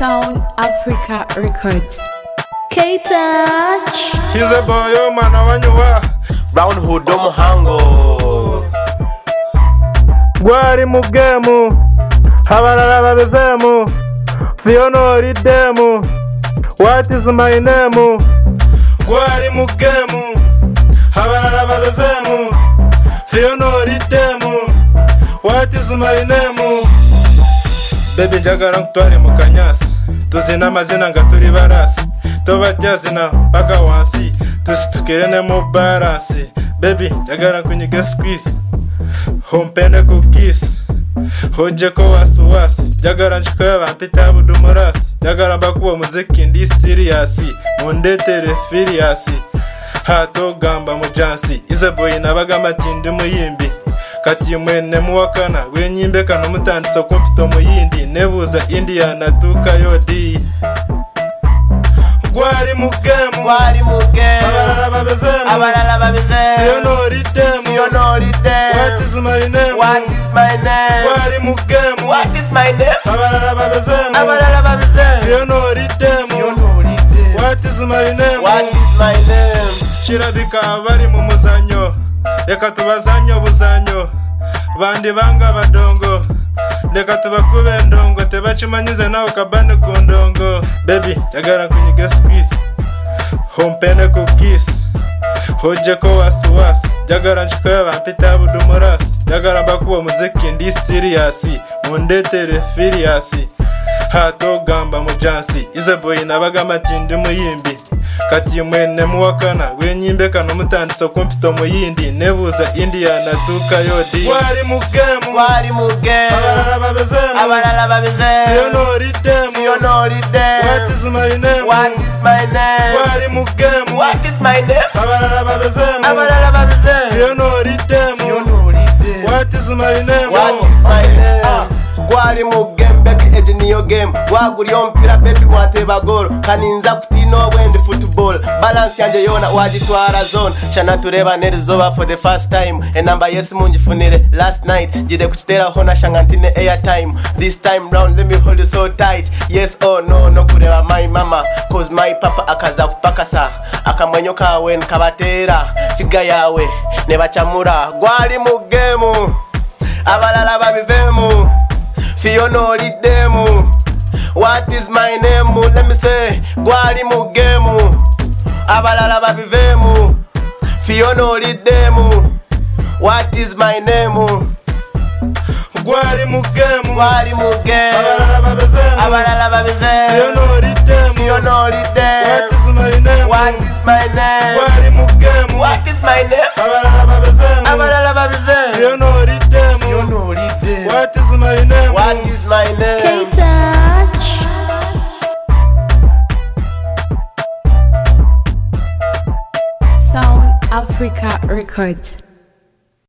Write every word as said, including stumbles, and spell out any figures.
Sound Africa Records. K-Touch. He's a boy, oh man, I you are. Brown Hood Muhango. Gwari mugemu, habarara babivemu, Fiona ridemu. What is my name? Gwari mugemu, habarara babivemu, Fiona ridemu. What is my name? Baby njagara ntware mu kanyasi, tuzina amazina nga turi barasi, tobatyazina paka wansi, tusitukirene mu balance. Baby njagara kunyiga squeeze, hompene ku kiss, hoje ko wasuwasi, njagara njikoya bampita budumurasi, njagara mbakuwa muziki ndi serious, mundetere furious, hato gamba mujansi, ize boy nabaga matindi muyimbi. Kati mwene muwakana wenyimbe kano mutandiso kumpito muyindi nebuza India na duka yodi. Gwari mugemu, Gwari mugemu, abalala babivemu, abalala babivemu, Fiona ridemu, Fiona ridemu. What is my name? What is my name? Gwari mugemu, What is my name? abalala babivemu, Abalala babivemu, Fiona ridemu. Fiona ridemu. What is my name? What is my name? Kirabika bari mu muzanyo, reka tubazanyo buzanyo, bandi banga badongo, reka tubakube ndongo, tebachimanyize nawe kabane ku ndongo. Baby njagara kunyiga squeeze, hompene ku kiss, hoje ko wasuwasi, njagara njikoya bampita budumurasi, njagara mbakuwa muziki ndi serious, mundetere furious, hato gamba mujansi, ize boy nabaga matindi muyimbi. Kati mwene muwakana wenyimbe kano mutandiso kumpito muyindi nebuza India na duka yodi. Gwari mugemu, Gwari mugemu, abalala babivemu, abalala babivemu, Fiona ridemu. Fiona ridemu. What is my name? What is my name? Gwari mugemu, What is my name? abalala babivemu, Abalala babivemu, Fiona ridemu. Fiona ridemu. What is my name? What is my name? Ah, Gwari mugemu, baby age niyo game. Waguri ompira baby wanteba goro. Kaninza kutino wende football. Balance yanje yona wagitwara zone. Shana tureba nerizoba for the first time. Enamba yes munjifunire last night. Jide kuchitera hona shangantine airtime. This time round let me hold you so tight. Yes or no no kureba my mama. Cause my papa akaza kupakasa. Akamwenyoka wen kabatera. Figa yawe nebachamura. Gwari mugemu, abalala babivemu, Fiona ridemu. What is my name? Let me say, Gwari mugemu, abalala babivemu, Fiona ridemu. What is my name? Gwari mugemu, Gwari mugemu, abalala babivemu, abalala babivemu, Fiona ridemu. Fiona ridemu. What is my name? What is my name? Gwari mugemu, What is my name? abalala babivemu, Abalala babivemu, Fiona ridemu. Fiona ridemu. What is my name? What is my name? K-Touch. Sound Africa Records.